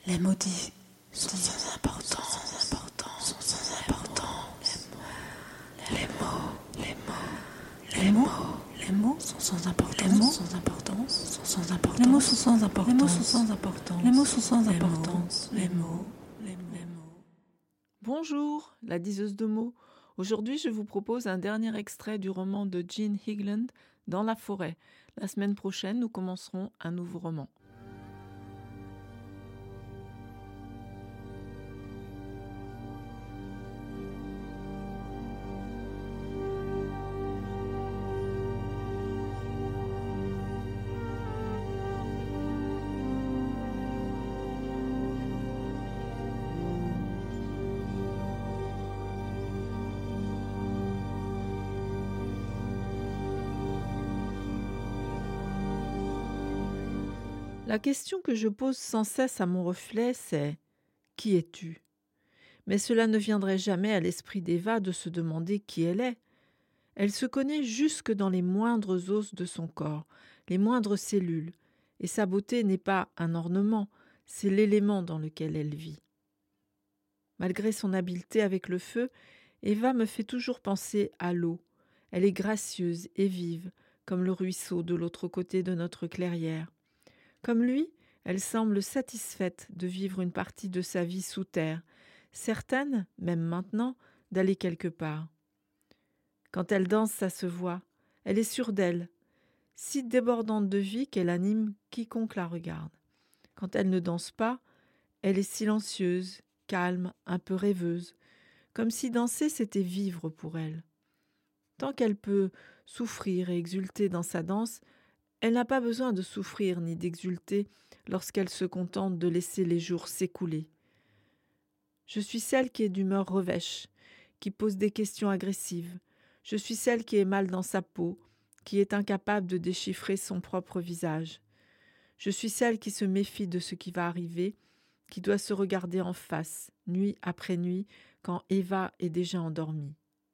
Les maudits sont sans importance, sont sans importance. Les mots sont sans importance, sont sans importance. Les mots sont sans importance, les mots sont sans importance. Les mots sont sans importance. Les mots. Bonjour, la diseuse de mots. Aujourd'hui, je vous propose un dernier extrait du roman de Jean Higland, Dans la forêt. La semaine prochaine, nous commencerons un nouveau roman. La question que je pose sans cesse à mon reflet, c'est « Qui es-tu » Mais cela ne viendrait jamais à l'esprit d'Eva de se demander qui elle est. Elle se connaît jusque dans les moindres os de son corps, les moindres cellules, et sa beauté n'est pas un ornement, c'est l'élément dans lequel elle vit. Malgré son habileté avec le feu, Eva me fait toujours penser à l'eau. Elle est gracieuse et vive, comme le ruisseau de l'autre côté de notre clairière. Comme lui, elle semble satisfaite de vivre une partie de sa vie sous terre, certaine, même maintenant, d'aller quelque part. Quand elle danse, ça se voit, elle est sûre d'elle, si débordante de vie qu'elle anime quiconque la regarde. Quand elle ne danse pas, elle est silencieuse, calme, un peu rêveuse, comme si danser c'était vivre pour elle. Tant qu'elle peut souffrir et exulter dans sa danse, elle n'a pas besoin de souffrir ni d'exulter lorsqu'elle se contente de laisser les jours s'écouler. Je suis celle qui est d'humeur revêche, qui pose des questions agressives. Je suis celle qui est mal dans sa peau, qui est incapable de déchiffrer son propre visage. Je suis celle qui se méfie de ce qui va arriver, qui doit se regarder en face, nuit après nuit, quand Eva est déjà endormie.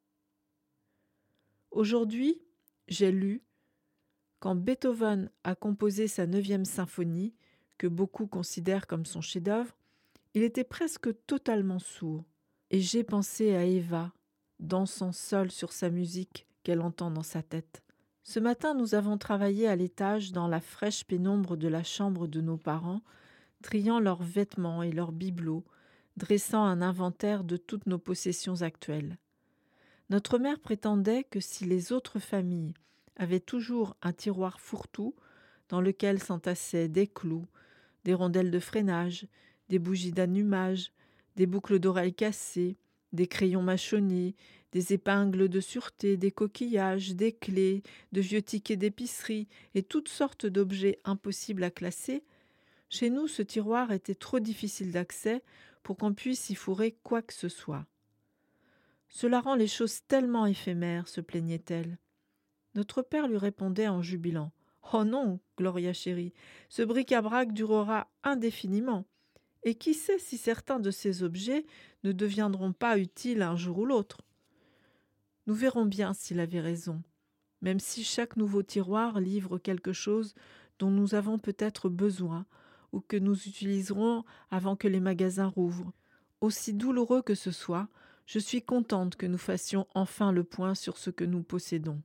Aujourd'hui, j'ai lu quand Beethoven a composé sa 9e symphonie, que beaucoup considèrent comme son chef-d'œuvre, il était presque totalement sourd. Et j'ai pensé à Eva, dansant seule sur sa musique qu'elle entend dans sa tête. Ce matin, nous avons travaillé à l'étage dans la fraîche pénombre de la chambre de nos parents, triant leurs vêtements et leurs bibelots, dressant un inventaire de toutes nos possessions actuelles. Notre mère prétendait que si les autres familles avait toujours un tiroir fourre-tout dans lequel s'entassaient des clous, des rondelles de freinage, des bougies d'allumage, des boucles d'oreilles cassées, des crayons mâchonnés, des épingles de sûreté, des coquillages, des clés, de vieux tickets d'épicerie et toutes sortes d'objets impossibles à classer. Chez nous, ce tiroir était trop difficile d'accès pour qu'on puisse y fourrer quoi que ce soit. Cela rend les choses tellement éphémères, se plaignait-elle. Notre père lui répondait en jubilant. « Oh non, Gloria chérie, ce bric-à-brac durera indéfiniment. Et qui sait si certains de ces objets ne deviendront pas utiles un jour ou l'autre. Nous verrons bien s'il avait raison, même si chaque nouveau tiroir livre quelque chose dont nous avons peut-être besoin ou que nous utiliserons avant que les magasins rouvrent. Aussi douloureux que ce soit, je suis contente que nous fassions enfin le point sur ce que nous possédons.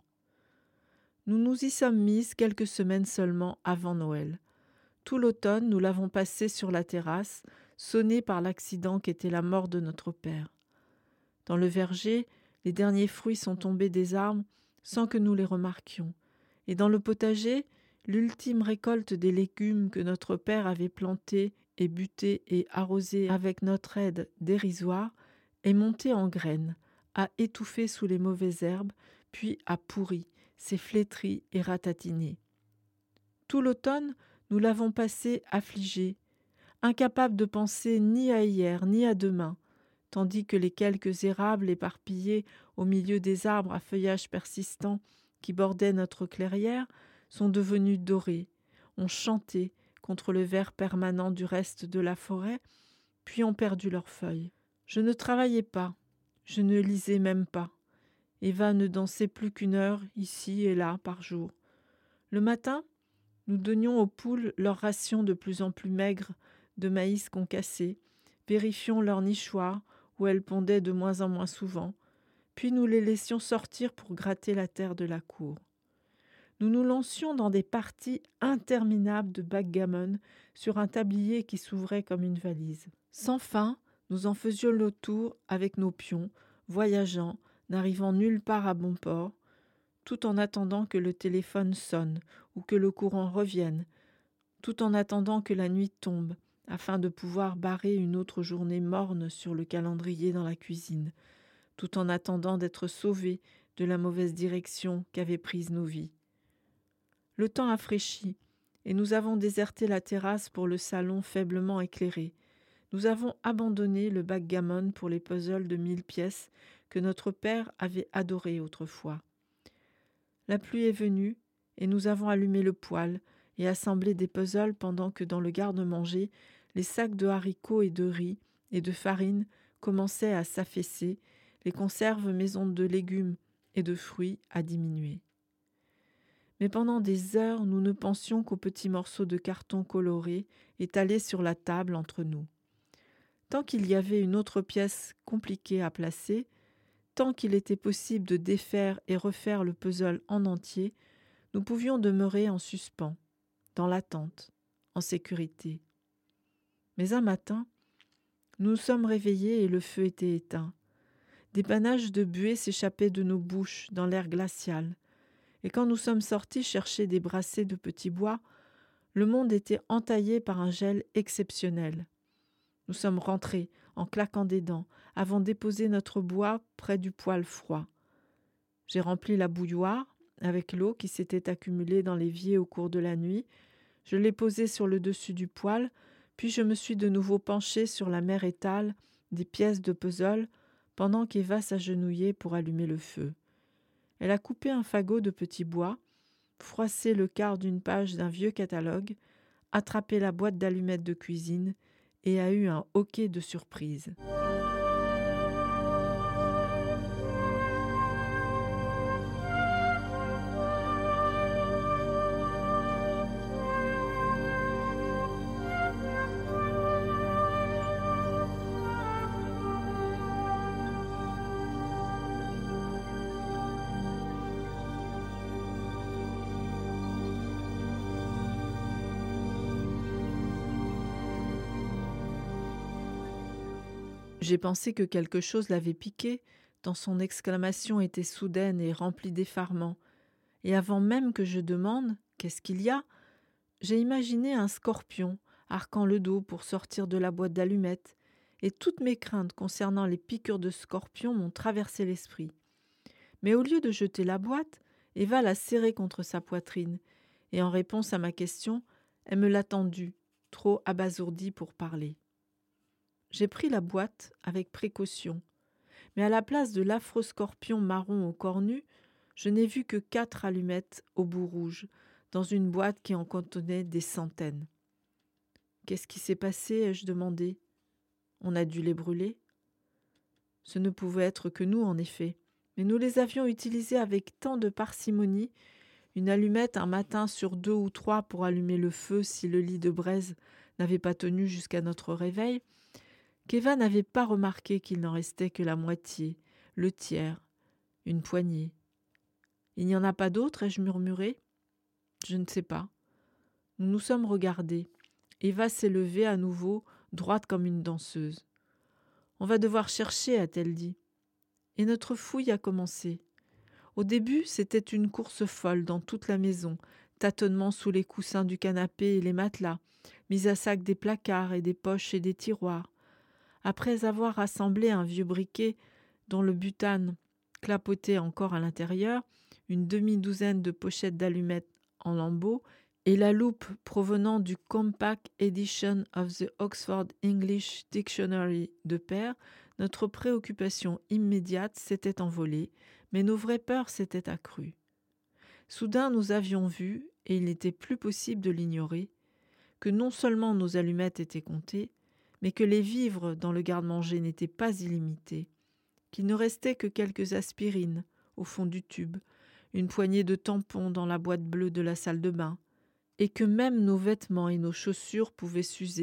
Nous nous y sommes mises quelques semaines seulement avant Noël. Tout l'automne, nous l'avons passé sur la terrasse, sonnée par l'accident qu'était la mort de notre père. Dans le verger, les derniers fruits sont tombés des arbres sans que nous les remarquions. Et dans le potager, l'ultime récolte des légumes que notre père avait plantés et butés et arrosés avec notre aide dérisoire est montée en graines, a étouffé sous les mauvaises herbes, puis a pourri, s'est flétrie et ratatinée. Tout l'automne, nous l'avons passé affligé, incapable de penser ni à hier ni à demain, tandis que les quelques érables éparpillés au milieu des arbres à feuillage persistant qui bordaient notre clairière sont devenus dorés, ont chanté contre le vert permanent du reste de la forêt, puis ont perdu leurs feuilles. Je ne travaillais pas, je ne lisais même pas. Eva ne dansait plus qu'1 heure ici et là par jour. Le matin, nous donnions aux poules leur ration de plus en plus maigre de maïs concassés, vérifions leurs nichoirs où elles pondaient de moins en moins souvent, puis nous les laissions sortir pour gratter la terre de la cour. Nous nous lancions dans des parties interminables de backgammon sur un tablier qui s'ouvrait comme une valise. Sans fin, nous en faisions le tour avec nos pions, voyageant, n'arrivant nulle part à bon port, tout en attendant que le téléphone sonne ou que le courant revienne, tout en attendant que la nuit tombe, afin de pouvoir barrer une autre journée morne sur le calendrier dans la cuisine, tout en attendant d'être sauvés de la mauvaise direction qu'avaient prise nos vies. Le temps a fraîchi, et nous avons déserté la terrasse pour le salon faiblement éclairé. Nous avons abandonné le backgammon pour les puzzles de 1000 pièces que notre père avait adorés autrefois. La pluie est venue, et nous avons allumé le poêle et assemblé des puzzles pendant que dans le garde-manger, les sacs de haricots et de riz et de farine commençaient à s'affaisser, les conserves maison de légumes et de fruits à diminuer. Mais pendant des heures, nous ne pensions qu'aux petits morceaux de carton coloré étalés sur la table entre nous. Tant qu'il y avait une autre pièce compliquée à placer, tant qu'il était possible de défaire et refaire le puzzle en entier, nous pouvions demeurer en suspens, dans l'attente, en sécurité. Mais un matin, nous nous sommes réveillés et le feu était éteint. Des panaches de buée s'échappaient de nos bouches dans l'air glacial. Et quand nous sommes sortis chercher des brassées de petits bois, le monde était entaillé par un gel exceptionnel. Nous sommes rentrés, en claquant des dents, avons déposé notre bois près du poêle froid. J'ai rempli la bouilloire avec l'eau qui s'était accumulée dans l'évier au cours de la nuit. Je l'ai posée sur le dessus du poêle, puis je me suis de nouveau penchée sur la mer étale des pièces de puzzle pendant qu'Eva s'agenouillait pour allumer le feu. Elle a coupé un fagot de petits bois, froissé le quart d'une page d'un vieux catalogue, attrapé la boîte d'allumettes de cuisine et a eu un hoquet de surprise. J'ai pensé que quelque chose l'avait piqué, tant son exclamation était soudaine et remplie d'effarement. Et avant même que je demande « Qu'est-ce qu'il y a ?», j'ai imaginé un scorpion arquant le dos pour sortir de la boîte d'allumettes, et toutes mes craintes concernant les piqûres de scorpions m'ont traversé l'esprit. Mais au lieu de jeter la boîte, Eva l'a serrée contre sa poitrine, et en réponse à ma question, elle me l'a tendue, trop abasourdie pour parler. J'ai pris la boîte avec précaution, mais à la place de l'affreux scorpion marron au corps nu, je n'ai vu que 4 allumettes au bout rouge, dans une boîte qui en contenait des centaines. « Qu'est-ce qui s'est passé ?» ai-je demandé. « On a dû les brûler ?» Ce ne pouvait être que nous, en effet, mais nous les avions utilisées avec tant de parcimonie, une allumette un matin sur 2 ou 3 pour allumer le feu si le lit de braise n'avait pas tenu jusqu'à notre réveil, qu'Eva n'avait pas remarqué qu'il n'en restait que la moitié, le tiers, une poignée. « Il n'y en a pas d'autres ?» ai-je murmuré. « Je ne sais pas. » Nous nous sommes regardés. Eva s'est levée à nouveau, droite comme une danseuse. « On va devoir chercher » a-t-elle dit. Et notre fouille a commencé. Au début, c'était une course folle dans toute la maison, tâtonnement sous les coussins du canapé et les matelas, mise à sac des placards et des poches et des tiroirs. Après avoir rassemblé un vieux briquet dont le butane clapotait encore à l'intérieur, une demi-douzaine de pochettes d'allumettes en lambeaux et la loupe provenant du Compact Edition of the Oxford English Dictionary de Père, notre préoccupation immédiate s'était envolée, mais nos vraies peurs s'étaient accrues. Soudain, nous avions vu, et il n'était plus possible de l'ignorer, que non seulement nos allumettes étaient comptées, mais que les vivres dans le garde-manger n'étaient pas illimités, qu'il ne restait que quelques aspirines au fond du tube, une poignée de tampons dans la boîte bleue de la salle de bain, et que même nos vêtements et nos chaussures pouvaient s'user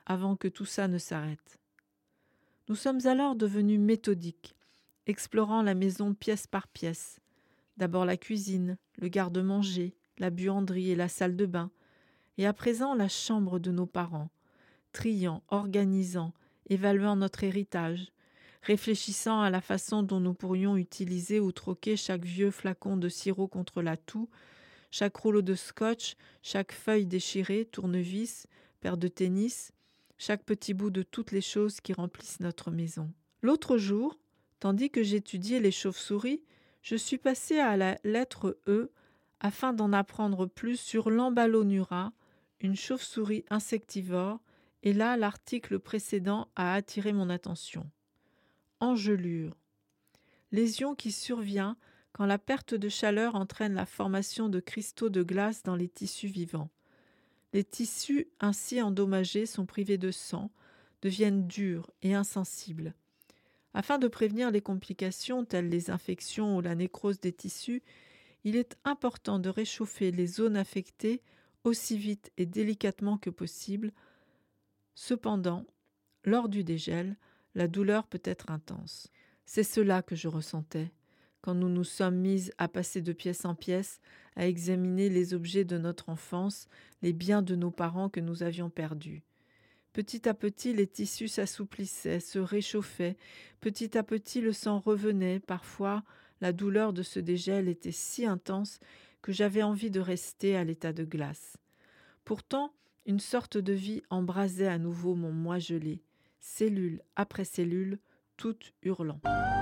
avant que tout ça ne s'arrête. Nous sommes alors devenus méthodiques, explorant la maison pièce par pièce. D'abord la cuisine, le garde-manger, la buanderie et la salle de bain, et à présent la chambre de nos parents, triant, organisant, évaluant notre héritage, réfléchissant à la façon dont nous pourrions utiliser ou troquer chaque vieux flacon de sirop contre la toux, chaque rouleau de scotch, chaque feuille déchirée, tournevis, paire de tennis, chaque petit bout de toutes les choses qui remplissent notre maison. L'autre jour, tandis que j'étudiais les chauves-souris, je suis passée à la lettre E afin d'en apprendre plus sur l'Emballonura, une chauve-souris insectivore, et là l'article précédent a attiré mon attention. Engelure. Lésion qui survient quand la perte de chaleur entraîne la formation de cristaux de glace dans les tissus vivants. Les tissus ainsi endommagés sont privés de sang, deviennent durs et insensibles. Afin de prévenir les complications telles les infections ou la nécrose des tissus, il est important de réchauffer les zones affectées aussi vite et délicatement que possible. Cependant, lors du dégel, la douleur peut être intense. C'est cela que je ressentais quand nous nous sommes mises à passer de pièce en pièce, à examiner les objets de notre enfance, les biens de nos parents que nous avions perdus. Petit à petit, les tissus s'assouplissaient, se réchauffaient. Petit à petit, le sang revenait. Parfois, la douleur de ce dégel était si intense que j'avais envie de rester à l'état de glace. Pourtant, une sorte de vie embrasait à nouveau mon moi gelé, cellule après cellule, toutes hurlant.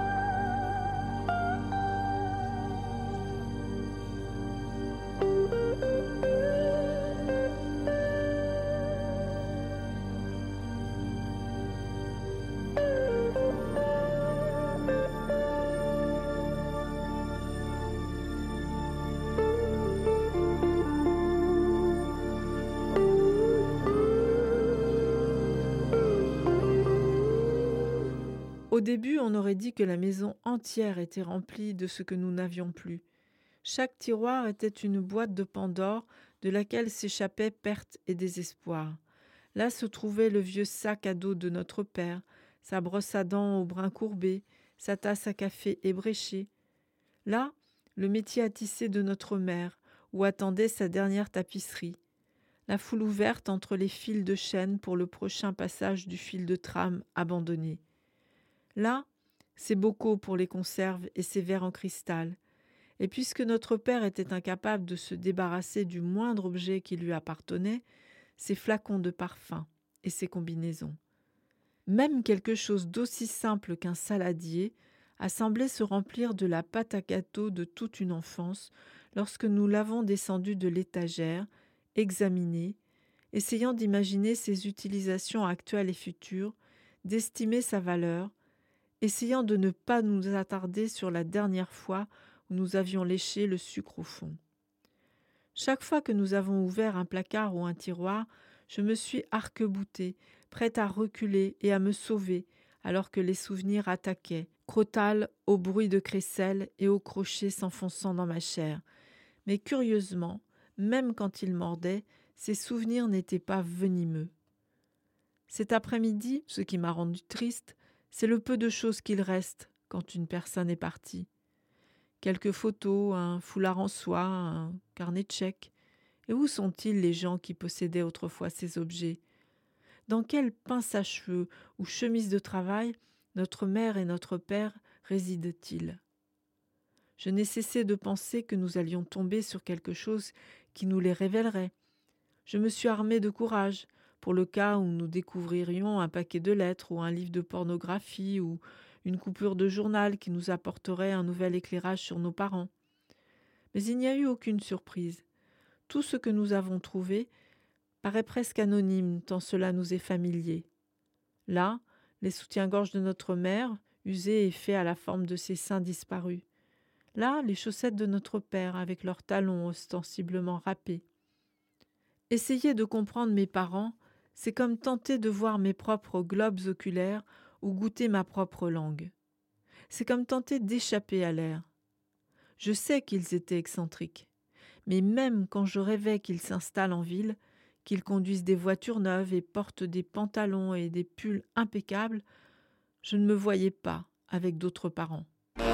Au début, on aurait dit que la maison entière était remplie de ce que nous n'avions plus. Chaque tiroir était une boîte de Pandore de laquelle s'échappaient perte et désespoir. Là se trouvait le vieux sac à dos de notre père, sa brosse à dents au brin courbé, sa tasse à café ébréchée. Là, le métier à tisser de notre mère, où attendait sa dernière tapisserie. La foule ouverte entre les fils de chaîne pour le prochain passage du fil de tram abandonné. Là, ses bocaux pour les conserves et ses verres en cristal. Et puisque notre père était incapable de se débarrasser du moindre objet qui lui appartenait, ses flacons de parfum et ses combinaisons. Même quelque chose d'aussi simple qu'un saladier a semblé se remplir de la pâte à gâteau de toute une enfance lorsque nous l'avons descendu de l'étagère, examiné, essayant d'imaginer ses utilisations actuelles et futures, d'estimer sa valeur, essayant de ne pas nous attarder sur la dernière fois où nous avions léché le sucre au fond. Chaque fois que nous avons ouvert un placard ou un tiroir, je me suis arc-boutée, prête à reculer et à me sauver, alors que les souvenirs attaquaient, crotales au bruit de crécelles et aux crochets s'enfonçant dans ma chair. Mais curieusement, même quand ils mordaient, ces souvenirs n'étaient pas venimeux. Cet après-midi, ce qui m'a rendu triste, c'est le peu de choses qu'il reste quand une personne est partie. Quelques photos, un foulard en soie, un carnet de chèques. Et où sont-ils les gens qui possédaient autrefois ces objets ? Dans quelle pince à cheveux ou chemise de travail notre mère et notre père résident-ils ? Je n'ai cessé de penser que nous allions tomber sur quelque chose qui nous les révélerait. Je me suis armée de courage, pour le cas où nous découvririons un paquet de lettres ou un livre de pornographie ou une coupure de journal qui nous apporterait un nouvel éclairage sur nos parents. Mais il n'y a eu aucune surprise. Tout ce que nous avons trouvé paraît presque anonyme tant cela nous est familier. Là, les soutiens-gorge de notre mère, usés et faits à la forme de ses seins disparus. Là, les chaussettes de notre père avec leurs talons ostensiblement râpés. Essayer de comprendre mes parents, c'est comme tenter de voir mes propres globes oculaires ou goûter ma propre langue. C'est comme tenter d'échapper à l'air. Je sais qu'ils étaient excentriques, mais même quand je rêvais qu'ils s'installent en ville, qu'ils conduisent des voitures neuves et portent des pantalons et des pulls impeccables, je ne me voyais pas avec d'autres parents.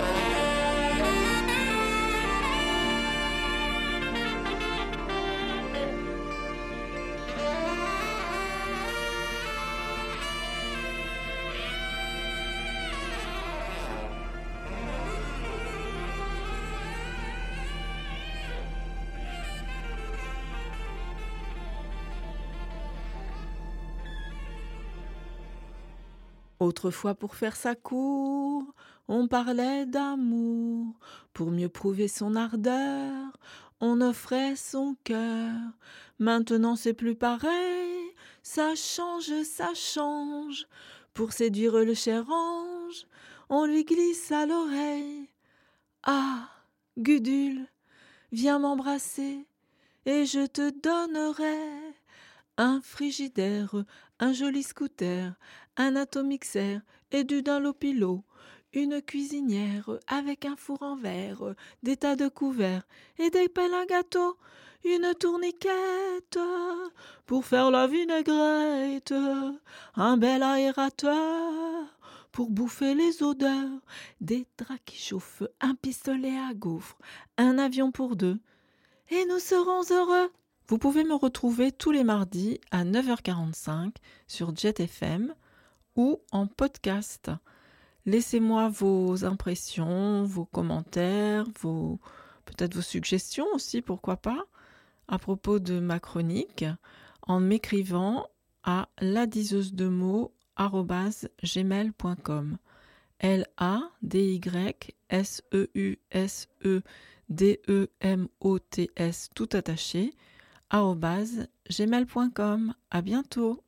Autrefois, pour faire sa cour, on parlait d'amour. Pour mieux prouver son ardeur, on offrait son cœur. Maintenant, c'est plus pareil, ça change, ça change. Pour séduire le cher ange, on lui glisse à l'oreille. Ah, Gudule, viens m'embrasser, et je te donnerai un frigidaire, un joli scooter, un atomixer et du Dunlopilo, une cuisinière avec un four en verre, des tas de couverts et des pelles à gâteau, une tourniquette pour faire la vinaigrette, un bel aérateur pour bouffer les odeurs, des draps qui chauffent, un pistolet à gaufres, un avion pour deux, et nous serons heureux. Vous pouvez me retrouver tous les mardis à 9h45 sur Jet FM ou en podcast. Laissez-moi vos impressions, vos commentaires, peut-être vos suggestions aussi, pourquoi pas, à propos de ma chronique, en m'écrivant à ladiseusedemots@gmail.com. LADYSEUSEDEMOTS tout attaché @gmail.com. À bientôt.